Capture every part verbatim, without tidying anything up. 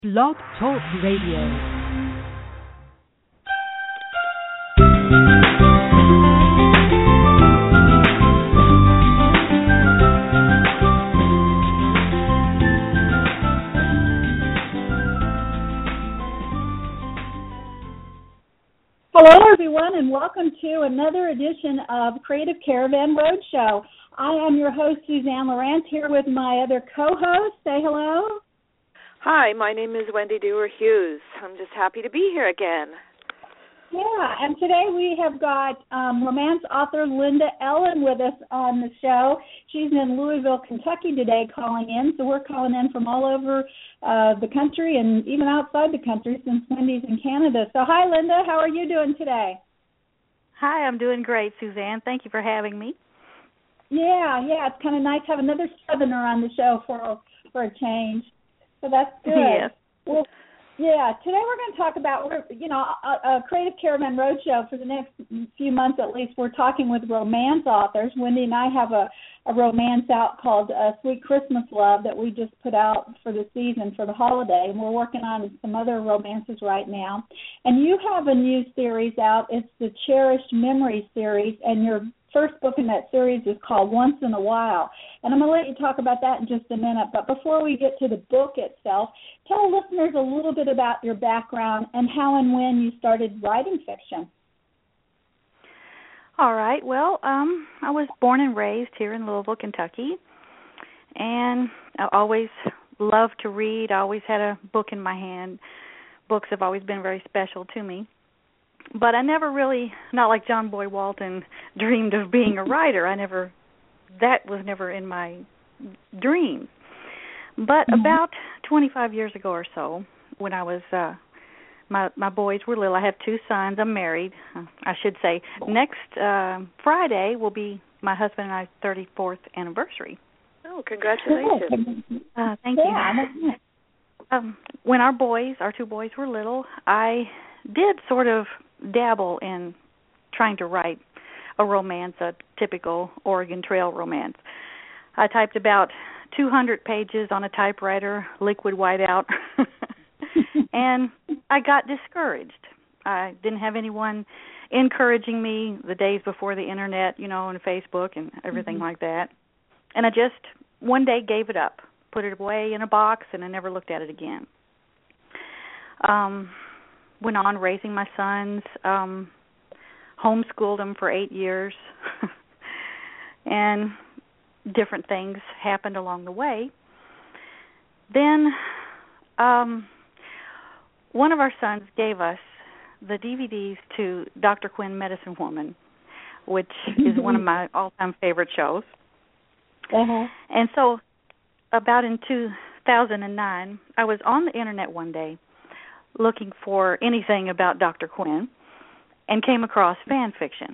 Blog Talk Radio. Hello, everyone, and welcome to another edition of Creative Caravan Roadshow. I am your host, Suzanne Lawrence, here with my other co-host. Say hello. Hi, my name is Wendy Dewar Hughes. I'm just happy to be here again. Yeah, and today we have got um, romance author Linda Ellen with us on the show. She's in Louisville, Kentucky today calling in, so we're calling in from all over uh, the country and even outside the country since Wendy's in Canada. So hi, Linda. How are you doing today? Hi, I'm doing great, Suzanne. Thank you for having me. Yeah, yeah, it's kind of nice to have another Southerner on the show for, for a change. So that's good. Yes. Well, yeah, today we're going to talk about, we're, you know, a, a Creative Caravan Roadshow for the next few months at least. We're talking with romance authors. Wendy and I have a, a romance out called uh, Sweet Christmas Love that we just put out for the season, for the holiday, and we're working on some other romances right now. And you have a new series out. It's the Cherished Memories series, and your first book in that series is called Once in a While. And I'm going to let you talk about that in just a minute. But before we get to the book itself, tell listeners a little bit about your background and how and when you started writing fiction. All right. Well, um, I was born and raised here in Louisville, Kentucky. And I always loved to read. I always had a book in my hand. Books have always been very special to me. But I never really, not like John Boy Walton, dreamed of being a writer. I never, that was never in my dreams. But mm-hmm. about twenty-five years ago or so, when I was, uh, my my boys were little. I have two sons. I'm married. I should say next uh, Friday will be my husband and I's thirty-fourth anniversary. Oh, congratulations. Uh, thank you. Um, when our boys, our two boys were little, I did sort of dabble in trying to write a romance, a typical Oregon Trail romance. I typed about two hundred pages on a typewriter, liquid whiteout, and I got discouraged. I didn't have anyone encouraging me the days before the Internet, you know, and Facebook and everything mm-hmm. like that. And I just one day gave it up, put it away in a box, and I never looked at it again. Um, went on raising my sons, um, homeschooled them for eight years, and different things happened along the way. Then um, one of our sons gave us the D V Ds to Doctor Quinn, Medicine Woman, which is one of my all-time favorite shows. Uh-huh. And so about in two thousand nine, I was on the Internet one day looking for anything about Doctor Quinn and came across fan fiction.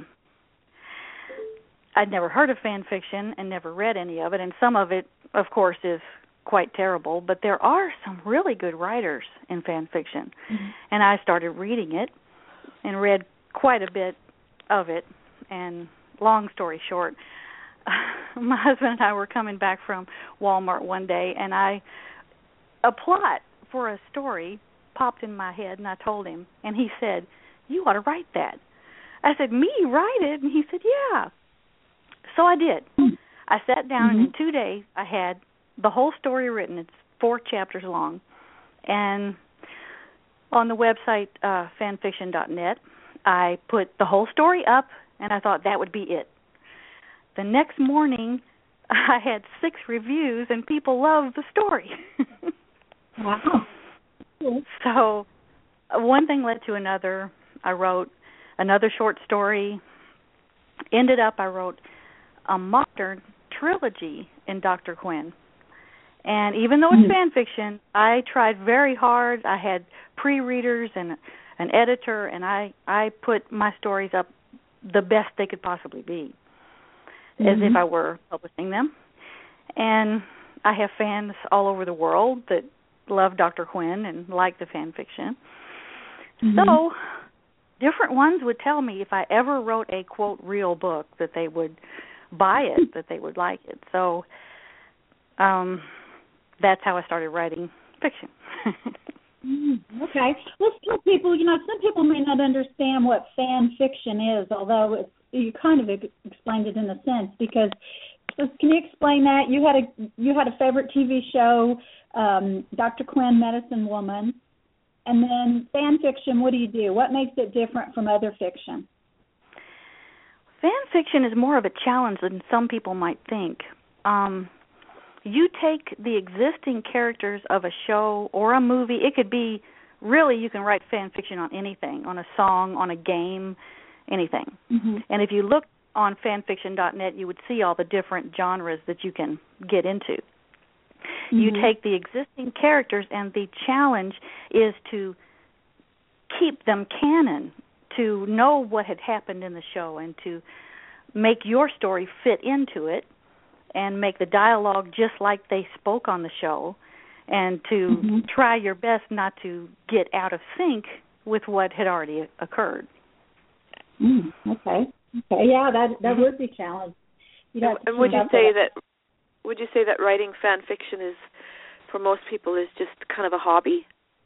I'd never heard of fan fiction and never read any of it, and some of it, of course, is quite terrible, but there are some really good writers in fan fiction. Mm-hmm. And I started reading it and read quite a bit of it, and long story short, my husband and I were coming back from Walmart one day, and I a plot for a story popped in my head, and I told him, and he said, "You ought to write that." I said, "Me, write it?" And he said, "Yeah." So I did. I sat down, mm-hmm. and in two days I had the whole story written. It's four chapters long. And on the website, uh, fanfiction dot net, I put the whole story up, and I thought that would be it. The next morning, I had six reviews, and people loved the story. Wow. So uh, one thing led to another. I wrote another short story. Ended up, I wrote a modern trilogy in Doctor Quinn. And even though it's fan fiction, I tried very hard. I had pre-readers and an editor, and I, I put my stories up the best they could possibly be, mm-hmm. as if I were publishing them. And I have fans all over the world that love Doctor Quinn and like the fan fiction. Mm-hmm. So different ones would tell me if I ever wrote a, quote, real book, that they would buy it, that they would like it. So um, that's how I started writing fiction. Mm, okay. Let's tell people, you know, some people may not understand what fan fiction is, although it's, you kind of ex- explained it in a sense, because so can you explain that? You had a you had a favorite T V show, um, Doctor Quinn, Medicine Woman, and then fan fiction, what do you do? What makes it different from other fiction? Fan fiction is more of a challenge than some people might think. Um, you take the existing characters of a show or a movie. It could be, really, you can write fan fiction on anything, on a song, on a game, anything. Mm-hmm. And if you look on fan fiction dot net, you would see all the different genres that you can get into. Mm-hmm. You take the existing characters, and the challenge is to keep them canon, to know what had happened in the show, and to make your story fit into it, and make the dialogue just like they spoke on the show, and to mm-hmm. try your best not to get out of sync with what had already occurred. Mm, okay. Okay. Yeah, that that mm-hmm. would be a challenge. And, and would you say that. that would you say that writing fan fiction is, for most people, is just kind of a hobby?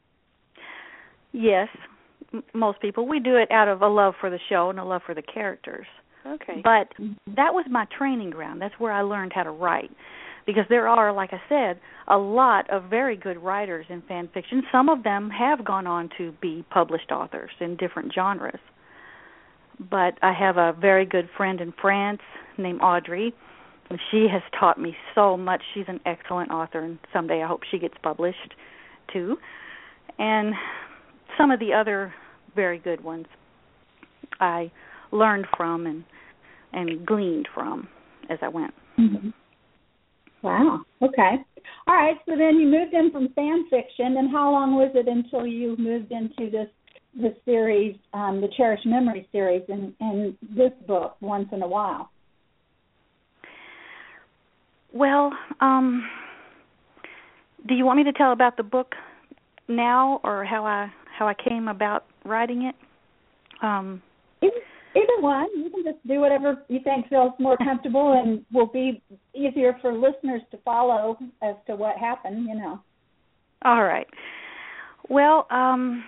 Yes, m- most people. We do it out of a love for the show and a love for the characters. Okay. But that was my training ground. That's where I learned how to write. Because there are, like I said, a lot of very good writers in fan fiction. Some of them have gone on to be published authors in different genres. But I have a very good friend in France named Audrey, and she has taught me so much. She's an excellent author, and someday I hope she gets published too. And some of the other very good ones I learned from and and gleaned from as I went. Mm-hmm. Wow. Okay. All right. So then you moved in from fan fiction, and how long was it until you moved into this this series, um, the Cherished Memory series, and, and this book, Once in a While? Well, um, do you want me to tell about the book now, or how I how I came about writing it? Um, either, either one. You can just do whatever you think feels more comfortable and will be easier for listeners to follow as to what happened, you know. All right. Well, um,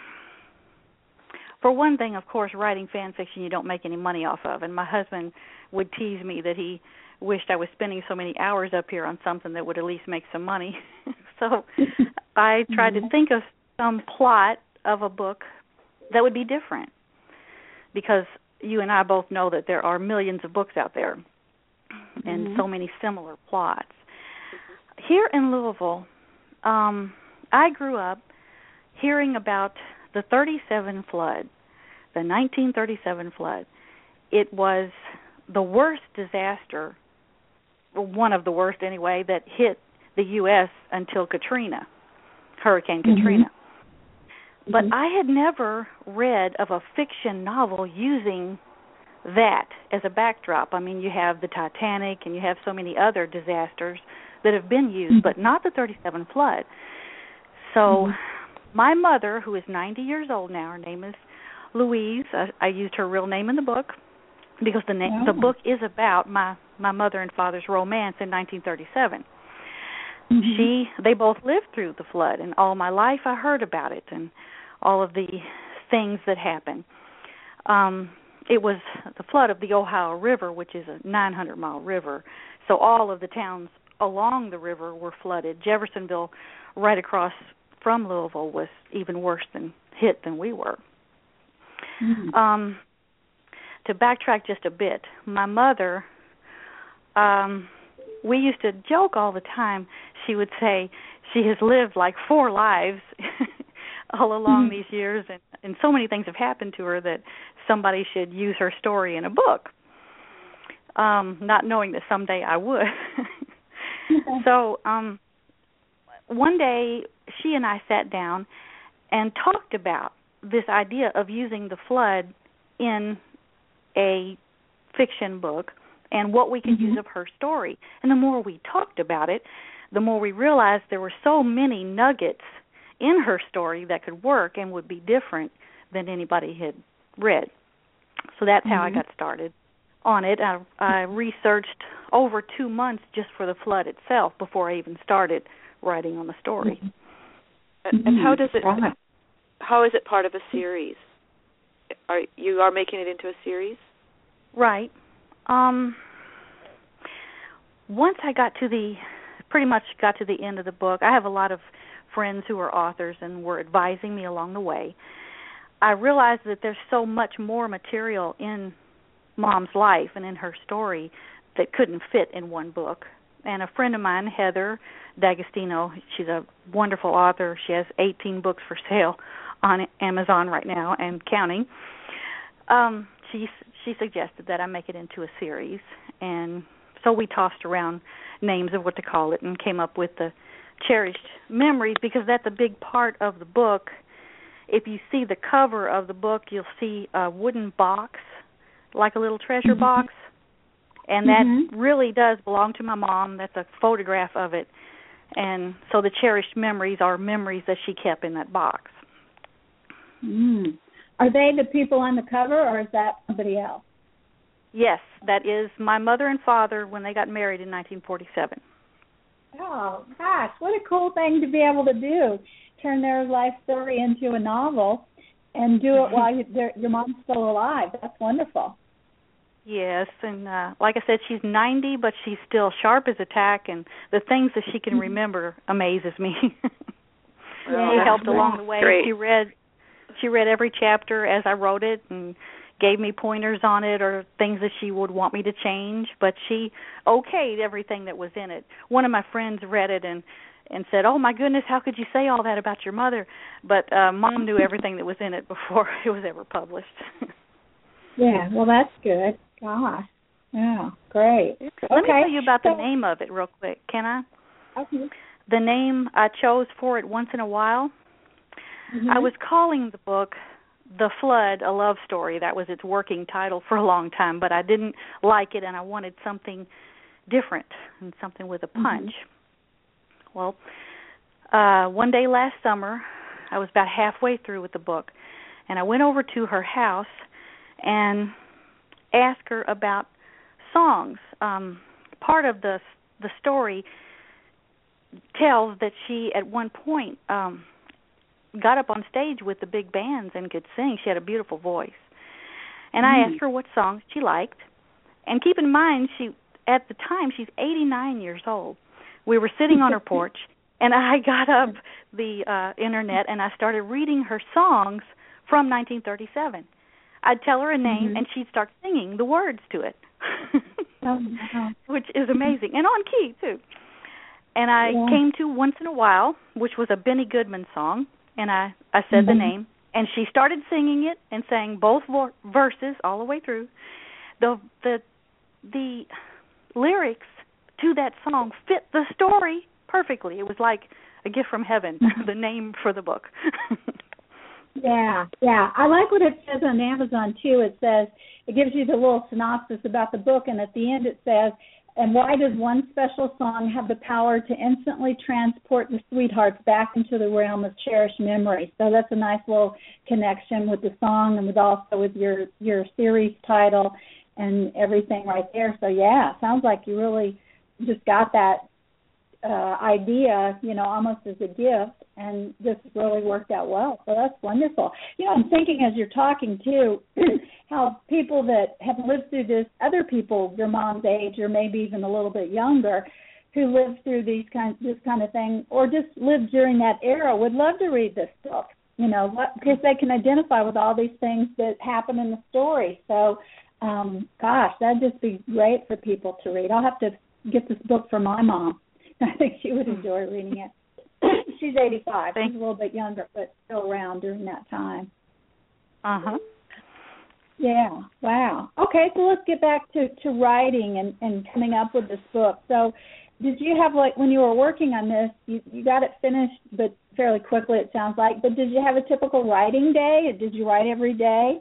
for one thing, of course, writing fan fiction you don't make any money off of, and my husband would tease me that he wished I was spending so many hours up here on something that would at least make some money. So I tried to think of some plot of a book that would be different, because you and I both know that there are millions of books out there and mm-hmm. so many similar plots. Here in Louisville, um, I grew up hearing about the thirty-seven flood, the nineteen thirty-seven flood. It was the worst disaster, one of the worst anyway, that hit the U S until Katrina, Hurricane mm-hmm. Katrina. But mm-hmm. I had never read of a fiction novel using that as a backdrop. I mean, you have the Titanic and you have so many other disasters that have been used, mm-hmm. but not the thirty-seven flood. So mm-hmm. my mother, who is ninety years old now, her name is Louise. I, I used her real name in the book because the na- oh. the book is about my, my mother and father's romance in nineteen thirty-seven. Mm-hmm. She, they both lived through the flood, and all my life I heard about it and all of the things that happened. Um, it was the flood of the Ohio River, which is a nine hundred mile river. So all of the towns along the river were flooded. Jeffersonville, right across from Louisville, was even worse than hit than we were. Mm-hmm. Um, to backtrack just a bit, my mother, um, we used to joke all the time. She would say she has lived like four lives all along mm-hmm. these years, and, and so many things have happened to her that somebody should use her story in a book, um, not knowing that someday I would. So um, one day she and I sat down and talked about this idea of using the flood in a fiction book and what we could mm-hmm. use of her story. And the more we talked about it, the more we realized there were so many nuggets in her story that could work and would be different than anybody had read. So that's mm-hmm. how I got started on it. I, I researched over two months just for the flood itself before I even started writing on the story. And, and how does it? How is it part of a series? Are you are making it into a series? Right. Um, once I got to the, pretty much got to the end of the book, I have a lot of friends who are authors and were advising me along the way. I realized that there's so much more material in Mom's life and in her story that couldn't fit in one book. And a friend of mine, Heather D'Agostino, she's a wonderful author. She has eighteen books for sale on Amazon right now and counting. Um, she she suggested that I make it into a series, and so we tossed around names of what to call it and came up with the Cherished Memories, because that's a big part of the book. If you see the cover of the book, you'll see a wooden box, like a little treasure mm-hmm. box, and that mm-hmm. really does belong to my mom. That's a photograph of it, and so the Cherished Memories are memories that she kept in that box. Mm. Are they the people on the cover, or is that somebody else? Yes, that is my mother and father when they got married in nineteen forty-seven. Oh, gosh, what a cool thing to be able to do. Turn their life story into a novel and do it while you, your mom's still alive. That's wonderful. Yes, and uh, like I said, she's ninety, but she's still sharp as a tack, and the things that she can remember amazes me. Well, she helped yeah. along the way. Great. She read she read every chapter as I wrote it and gave me pointers on it or things that she would want me to change, but she okayed everything that was in it. One of my friends read it and, and said, "Oh, my goodness, how could you say all that about your mother?" But uh, Mom knew everything that was in it before it was ever published. Yeah, well, that's good. Gosh. Yeah, great. Let okay. me tell you about so, the name of it real quick, can I? Okay. The name I chose for it once in a while, mm-hmm. I was calling the book The Flood, A Love Story. That was its working title for a long time, but I didn't like it and I wanted something different and something with a punch. Mm-hmm. Well, uh, one day last summer, I was about halfway through with the book, and I went over to her house and asked her about songs. Um, part of the the story tells that she, at one point, um, got up on stage with the big bands and could sing. She had a beautiful voice. And mm. I asked her what songs she liked. And keep in mind, she at the time, she's eighty-nine years old. We were sitting on her porch, and I got up the uh, internet, and I started reading her songs from nineteen thirty-seven. I'd tell her a name, mm-hmm. and she'd start singing the words to it, oh, wow. which is amazing, and on key, too. And I yeah. came to Once in a While, which was a Benny Goodman song, and I, I said mm-hmm. the name, and she started singing it and sang both vo- verses all the way through. The the the lyrics to that song fit the story perfectly. It was like a gift from heaven, the name for the book. Yeah, yeah. I like what it says on Amazon, too. It says, it gives you the little synopsis about the book, and at the end it says, and why does one special song have the power to instantly transport the sweethearts back into the realm of cherished memories? So that's a nice little connection with the song and with also with your, your series title and everything right there. So, yeah, sounds like you really just got that uh, idea, you know, almost as a gift, and this really worked out well. So that's wonderful. You know, I'm thinking as you're talking, too, how people that have lived through this, other people your mom's age or maybe even a little bit younger, who lived through these kind, this kind of thing or just lived during that era would love to read this book, you know, what, because they can identify with all these things that happen in the story. So, um, gosh, that'd just be great for people to read. I'll have to get this book for my mom. I think she would enjoy reading it. She's eighty-five. She's a little bit younger, but still around during that time. Uh-huh. Yeah, wow. Okay, so let's get back to, to writing and, and coming up with this book. So did you have, like, when you were working on this, you, you got it finished, but fairly quickly it sounds like, but did you have a typical writing day? Did you write every day?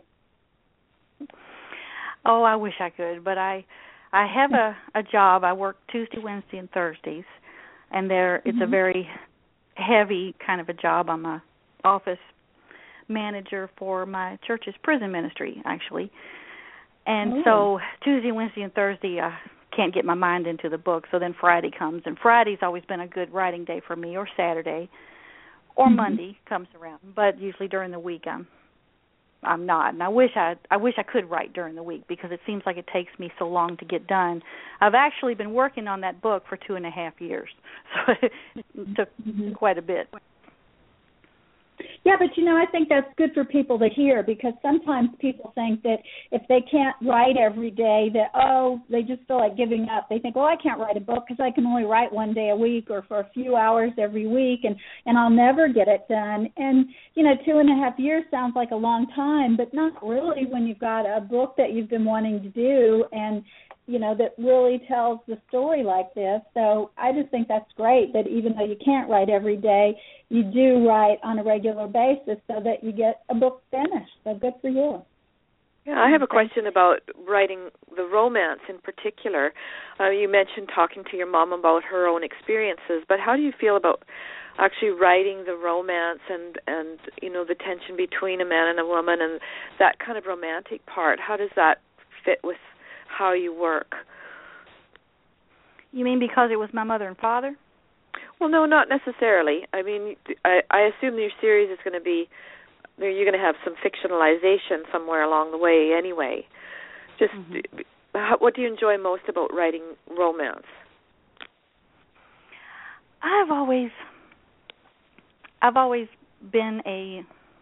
Oh, I wish I could, but I I have a, a job. I work Tuesday, Wednesday, and Thursdays, and there it's mm-hmm. a very heavy kind of a job. I'm a office manager for my church's prison ministry, actually. And Ooh. so Tuesday, Wednesday, and Thursday, I can't get my mind into the book. So then Friday comes, and Friday's always been a good writing day for me, or Saturday. or mm-hmm. Monday comes around, but usually during the week I'm I'm not. And I wish I I wish I could write during the week because it seems like it takes me so long to get done. I've actually been working on that book for two and a half years, so it took mm-hmm. quite a bit. Yeah, but, you know, I think that's good for people to hear because sometimes people think that if they can't write every day that, oh, they just feel like giving up. They think, well, I can't write a book because I can only write one day a week or for a few hours every week, and, and I'll never get it done. And, you know, two and a half years sounds like a long time, but not really when you've got a book that you've been wanting to do and, you know, that really tells the story like this. So I just think that's great that even though you can't write every day, you do write on a regular basis so that you get a book finished. So good for you. Yeah, I have a question about writing the romance in particular. Uh, you mentioned talking to your mom about her own experiences, but how do you feel about actually writing the romance and, and you know, the tension between a man and a woman and that kind of romantic part? How does that fit with how you work? You mean because it was my mother and father? Well, no, not necessarily. I mean, I, I assume your series is going to be, you're going to have some fictionalization somewhere along the way anyway. Just, mm-hmm. how, what do you enjoy most about writing romance? I've always, I've always been a,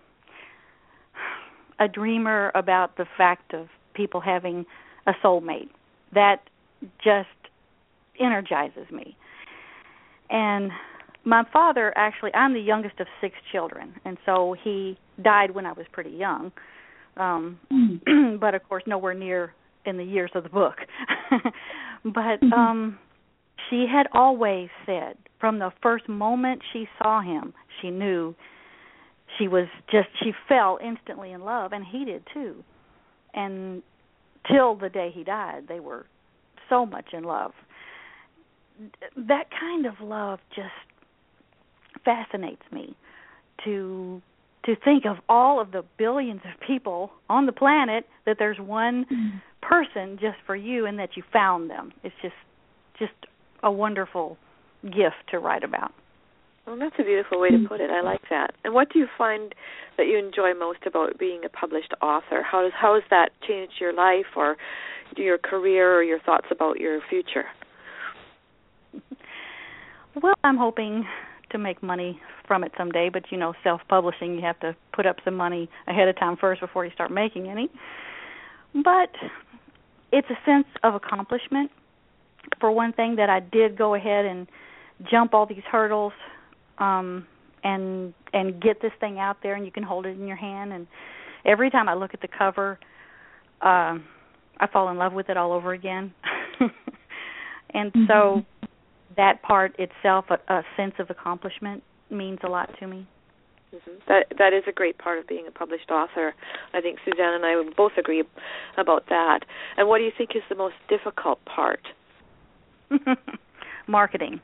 a dreamer about the fact of people having a soulmate. That just energizes me. And my father, actually, I'm the youngest of six children, and so he died when I was pretty young, um, mm. but of course nowhere near in the years of the book. But um, she had always said, from the first moment she saw him, she knew she was just, she fell instantly in love, and he did too. And till the day he died, they were so much in love. That kind of love just fascinates me, to to think of all of the billions of people on the planet that there's one mm-hmm. person just for you and that you found them. It's just just a wonderful gift to write about. Well, that's a beautiful way to put it. I like that. And what do you find that you enjoy most about being a published author? How does how has that changed your life or your career or your thoughts about your future? Well, I'm hoping to make money from it someday, but, you know, self-publishing, you have to put up some money ahead of time first before you start making any. But it's a sense of accomplishment. For one thing, that I did go ahead and jump all these hurdles um, and and get this thing out there, and you can hold it in your hand. And every time I look at the cover, uh, I fall in love with it all over again. And mm-hmm. so that part itself, a, a sense of accomplishment, means a lot to me. Mm-hmm. That that is a great part of being a published author. I think Suzanne and I would both agree about that. And what do you think is the most difficult part? Marketing.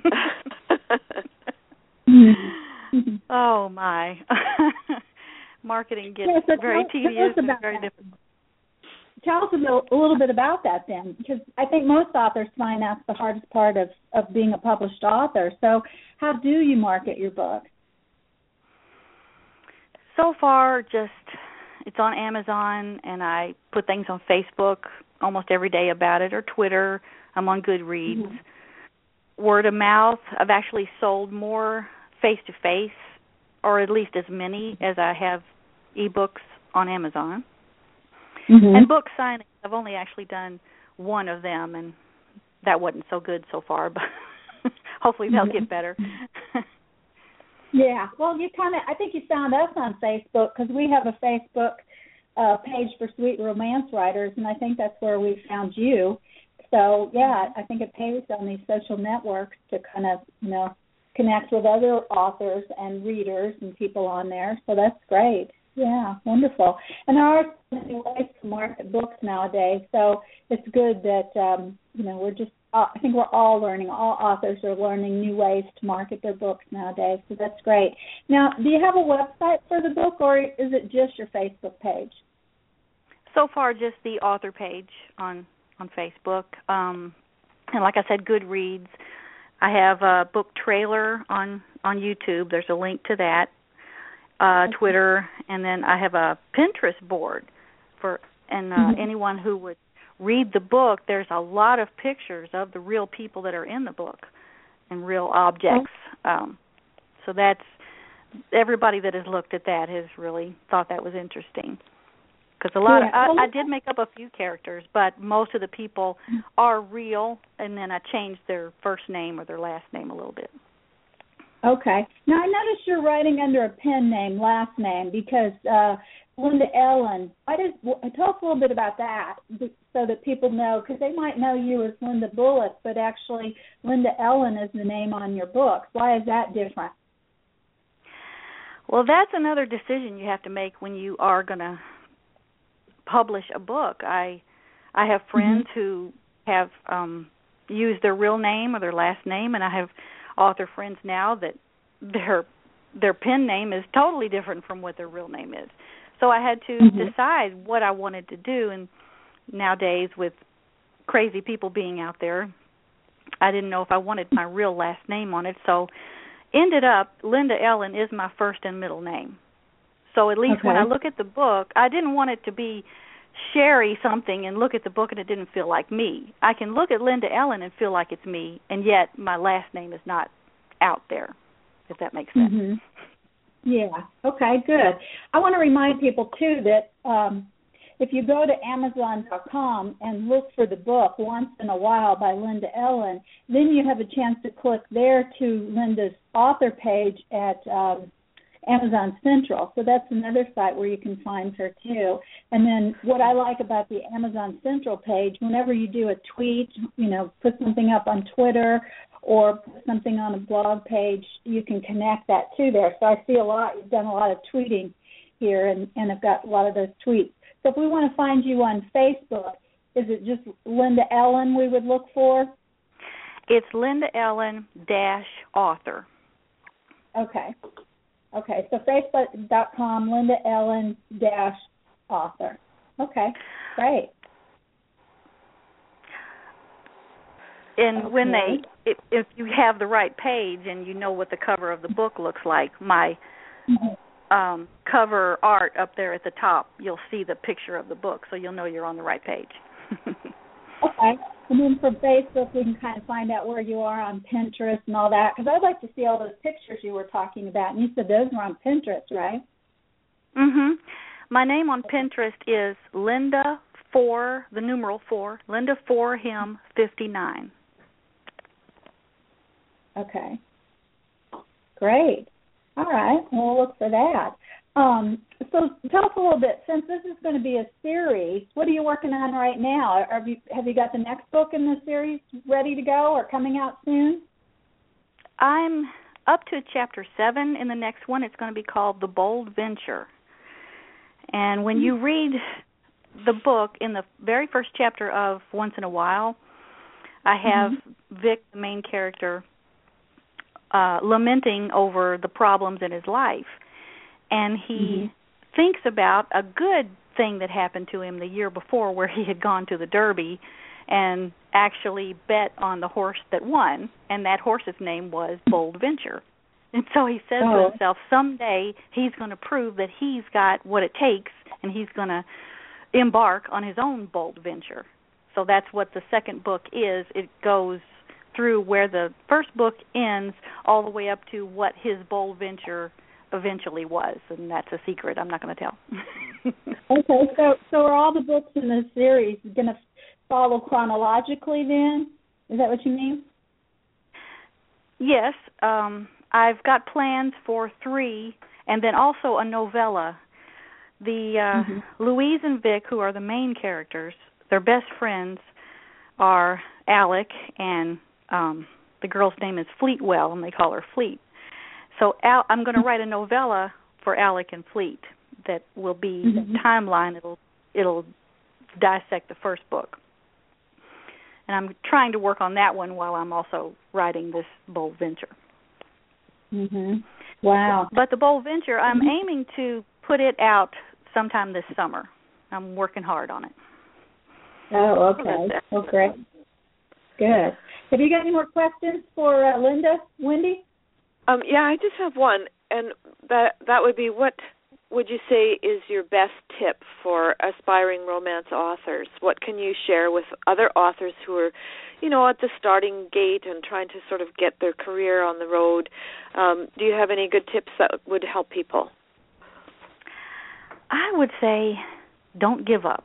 Oh my! Marketing gets yeah, so very tell, tedious tell and very that. difficult. Tell us a little, a little bit about that then, because I think most authors find that's the hardest part of, of being a published author. So how do you market your book? So far, just it's on Amazon, and I put things on Facebook almost every day about it, or Twitter. I'm on Goodreads. Mm-hmm. Word of mouth. I've actually sold more face-to-face, or at least as many as I have ebooks on Amazon. Mm-hmm. And book signings, I've only actually done one of them, and that wasn't so good so far, but hopefully they'll get better. Yeah, well, you kind of, I think you found us on Facebook because we have a Facebook uh, page for Sweet Romance Writers, and I think that's where we found you. So, yeah, I think it pays on these social networks to kind of, you know, connect with other authors and readers and people on there. So that's great. Yeah, wonderful. And there are so many ways to market books nowadays, so it's good that, um, you know, we're just, uh, I think we're all learning, all authors are learning new ways to market their books nowadays, so that's great. Now, do you have a website for the book, or is it just your Facebook page? So far, just the author page on, on Facebook. Um, and like I said, Goodreads. I have a book trailer on on YouTube. There's a link to that. Uh, okay. Twitter, and then I have a Pinterest board for and uh, mm-hmm. anyone who would read the book. There's a lot of pictures of the real people that are in the book and real objects. Okay. Um, so that's everybody that has looked at that has really thought that was interesting. Because a lot, yeah. of, I, I did make up a few characters, but most of the people are real, and then I changed their first name or their last name a little bit. Okay. Now, I noticed you're writing under a pen name, last name, because uh, Linda Ellen. I did, tell us a little bit about that so that people know, because they might know you as Linda Bullock, but actually Linda Ellen is the name on your books. Why is that different? Well, that's another decision you have to make when you are going to publish a book. I I have friends mm-hmm. who have um, used their real name or their last name, and I have author friends now that their their pen name is totally different from what their real name is. So I had to mm-hmm. decide what I wanted to do, and nowadays with crazy people being out there, I didn't know if I wanted my real last name on it, so ended up Linda Ellen is my first and middle name. So at least okay. when I look at the book, I didn't want it to be Sherry something and look at the book and it didn't feel like me. I can look at Linda Ellen and feel like it's me, and yet my last name is not out there, if that makes sense. Mm-hmm. Yeah. Okay, good. I want to remind people, too, that um, if you go to Amazon dot com and look for the book Once in a While by Linda Ellen, then you have a chance to click there to Linda's author page at um, Amazon Central. So that's another site where you can find her, too. And then what I like about the Amazon Central page, whenever you do a tweet, you know, put something up on Twitter or put something on a blog page, you can connect that to there. So I see a lot, you've done a lot of tweeting here, and, and I've got a lot of those tweets. So if we want to find you on Facebook, is it just Linda Ellen we would look for? It's Linda Ellen dash author. Okay. Okay, so Facebook dot com, Linda Ellen dash author. Okay, great. And okay. when they, if, if you have the right page and you know what the cover of the book looks like, my mm-hmm. um, cover art up there at the top, you'll see the picture of the book, so you'll know you're on the right page. Okay. And then from Facebook, we can kind of find out where you are on Pinterest and all that, because I'd like to see all those pictures you were talking about. And you said those were on Pinterest, right? Mm-hmm. My name on Pinterest is Linda four, the numeral four, Linda four him fifty-nine. Okay. Great. All right. Well, we'll look for that. Um, so tell us a little bit, since this is going to be a series, what are you working on right now? Have you, have you got the next book in the series ready to go or coming out soon? I'm up to chapter seven in the next one. It's going to be called The Bold Venture. And when you read the book, in the very first chapter of Once in a While, I have mm-hmm. Vic, the main character, uh, lamenting over the problems in his life. And he mm-hmm. thinks about a good thing that happened to him the year before, where he had gone to the Derby and actually bet on the horse that won, and that horse's name was Bold Venture. And so he says oh. to himself, someday he's going to prove that he's got what it takes, and he's going to embark on his own bold venture. So that's what the second book is. It goes through where the first book ends all the way up to what his bold venture eventually was, and that's a secret I'm not going to tell. Okay, so so are all the books in this series going to follow chronologically then? Is that what you mean? Yes. Um, I've got plans for three, and then also a novella. The uh, mm-hmm. Louise and Vic, who are the main characters, their best friends are Alec, and um, the girl's name is Fleetwell, and they call her Fleet. So Al, I'm going to write a novella for Alec and Fleet that will be mm-hmm. timeline. It'll it'll dissect the first book, and I'm trying to work on that one while I'm also writing this Bold Venture. Mhm. Wow. But the Bold Venture, I'm mm-hmm. aiming to put it out sometime this summer. I'm working hard on it. Oh, okay. Well, great. Good. Have you got any more questions for uh, Linda, Wendy? Um, yeah, I just have one, and that that would be, what would you say is your best tip for aspiring romance authors? What can you share with other authors who are, you know, at the starting gate and trying to sort of get their career on the road? Um, do you have any good tips that would help people? I would say don't give up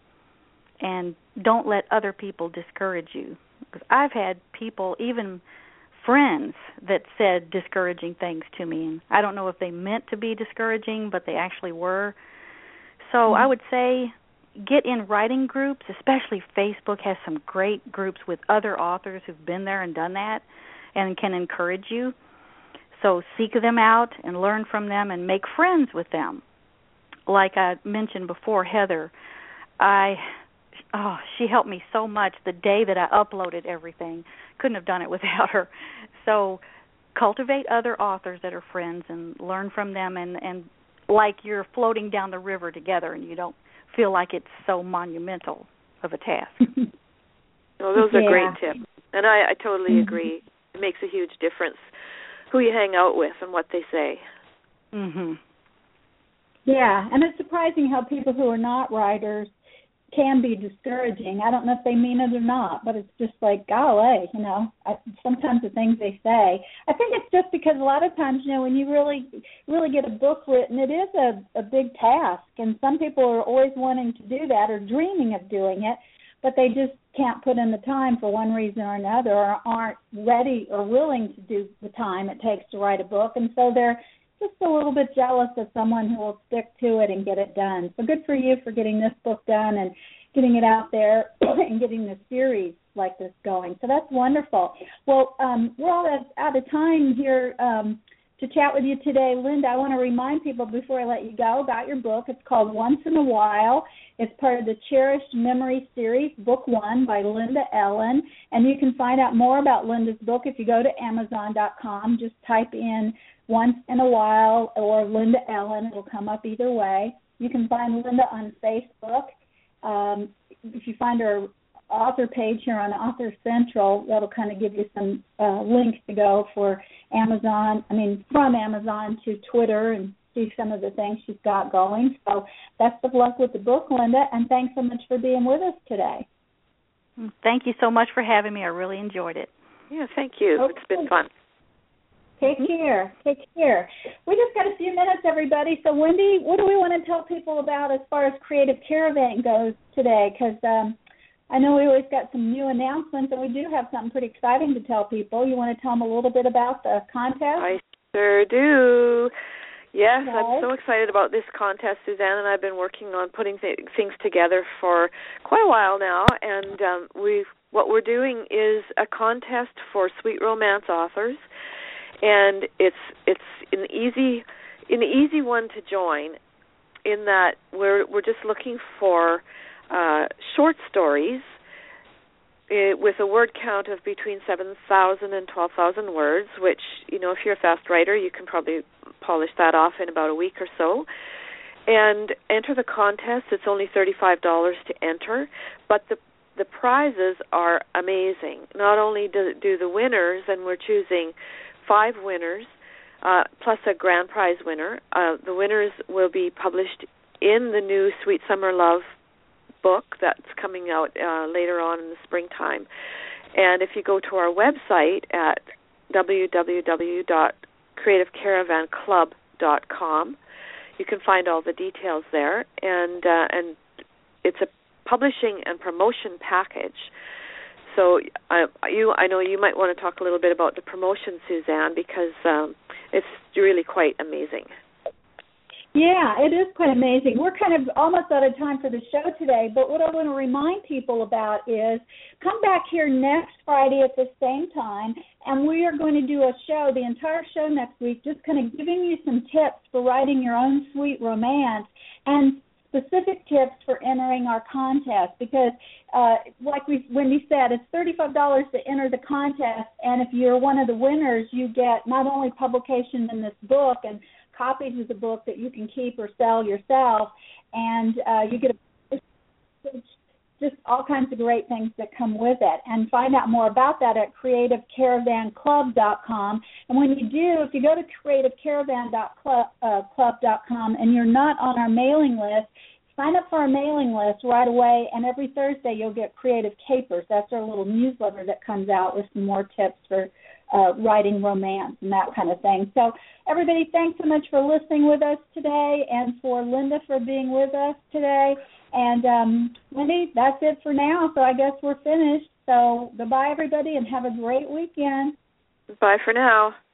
and don't let other people discourage you. Because I've had people, even friends, that said discouraging things to me, and I don't know if they meant to be discouraging, but they actually were. So mm-hmm. I would say get in writing groups, especially Facebook has some great groups with other authors who've been there and done that and can encourage you. So seek them out and learn from them and make friends with them. Like I mentioned before, Heather, I oh, she helped me so much the day that I uploaded everything. Couldn't have done it without her. So cultivate other authors that are friends and learn from them, and, and like you're floating down the river together and you don't feel like it's so monumental of a task. Well, those are yeah. great tips. And I, I totally mm-hmm. agree. It makes a huge difference who you hang out with and what they say. Mhm. Yeah, and it's surprising how people who are not writers can be discouraging. I don't know if they mean it or not, but it's just like, golly, you know, I, sometimes the things they say. I think it's just because a lot of times, you know, when you really, really get a book written, it is a, a big task, and some people are always wanting to do that or dreaming of doing it, but they just can't put in the time for one reason or another, or aren't ready or willing to do the time it takes to write a book, and so they're just a little bit jealous of someone who will stick to it and get it done. So good for you for getting this book done and getting it out there and getting the series like this going. So that's wonderful. Well, um, we're all out, out of time here um, to chat with you today. Linda, I want to remind people before I let you go about your book. It's called Once in a While. It's part of the Cherished Memory series, Book One by Linda Ellen. And you can find out more about Linda's book if you go to Amazon dot com. Just type in Once in a While or Linda Ellen. It'll come up either way. You can find Linda on Facebook. Um, if you find her author page here on Author Central, that'll kind of give you some uh, links to go for Amazon, I mean, from Amazon to Twitter and see some of the things she's got going. So best of luck with the book, Linda, and thanks so much for being with us today. Thank you so much for having me. I really enjoyed it. Yeah, thank you. Okay. It's been fun. Take care. Take care. We just got a few minutes, everybody. So, Wendy, what do we want to tell people about as far as Creative Caravan goes today? Because um, I know we always got some new announcements, and we do have something pretty exciting to tell people. You want to tell them a little bit about the contest? I sure do. Yes, okay. I'm so excited about this contest. Suzanne and I have been working on putting th- things together for quite a while now, and um, we've what we're doing is a contest for sweet romance authors. And it's it's an easy an easy one to join, in that we're we're just looking for uh, short stories uh, with a word count of between seven thousand and twelve thousand words. Which, you know, if you're a fast writer, you can probably polish that off in about a week or so. And enter the contest. It's only thirty-five dollars to enter, but the the prizes are amazing. Not only do, do the winners, and we're choosing five winners, uh, plus a grand prize winner. Uh, the winners will be published in the new Sweet Summer Love book that's coming out uh, later on in the springtime. And if you go to our website at w w w dot creative caravan club dot com, you can find all the details there. And uh, and it's a publishing and promotion package. So I, you, I know you might want to talk a little bit about the promotion, Suzanne, because um, it's really quite amazing. Yeah, it is quite amazing. We're kind of almost out of time for the show today, but what I want to remind people about is come back here next Friday at the same time, and we are going to do a show, the entire show next week, just kind of giving you some tips for writing your own sweet romance and specific tips for entering our contest, because uh, like we, Wendy said, it's thirty-five dollars to enter the contest, and if you're one of the winners, you get not only publication in this book and copies of the book that you can keep or sell yourself, and uh, you get a just all kinds of great things that come with it. And find out more about that at creative caravan club dot com. And when you do, if you go to creative caravan club dot com and you're not on our mailing list, sign up for our mailing list right away, and every Thursday you'll get Creative Capers. That's our little newsletter that comes out with some more tips for uh, writing romance and that kind of thing. So everybody, thanks so much for listening with us today, and for Linda for being with us today. And um, Wendy, that's it for now, so I guess we're finished. So goodbye, everybody, and have a great weekend. Bye for now.